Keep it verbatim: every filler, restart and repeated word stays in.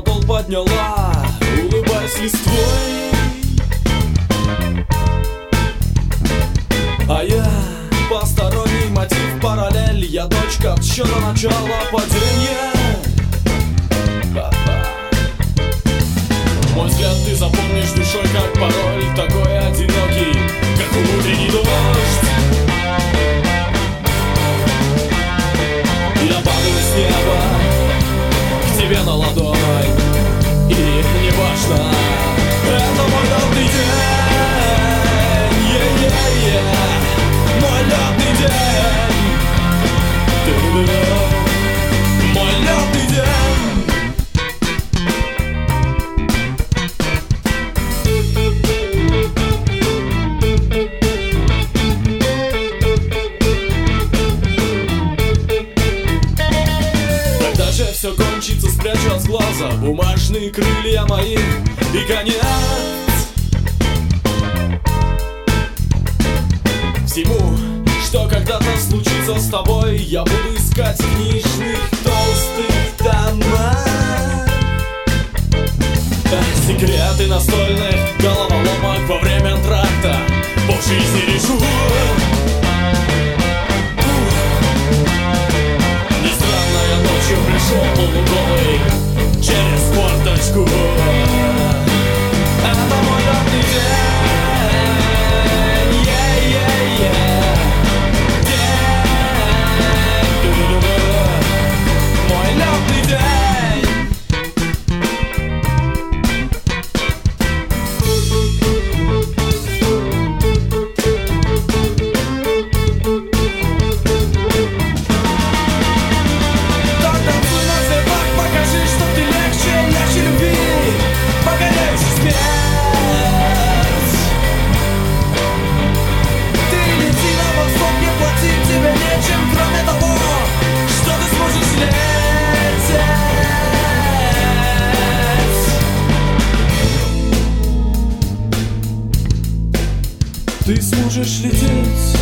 подол подняла, улыбаясь листвой. А я посторонний мотив, параллель. Я точка отсчета начала падения. Мой взгляд ты запомнишь душой как пароль, такой одинокий, как утренний дождь. Я падаю с неба к тебе на ладонь, и не важно, это мой лёдный день, е-е-е, мой лёдный день, мой лёдный день. Все кончится, спрячу от глаза бумажные крылья мои и конец всему, что когда-то случится с тобой. Я буду искать в книжных толстых томах секреты настольных головоломок во время антракта. По жизни решу. Пришел полуголый через форточку. Это мой лёдный день, е-е-е, день, мой лёдный день. Ты сможешь лететь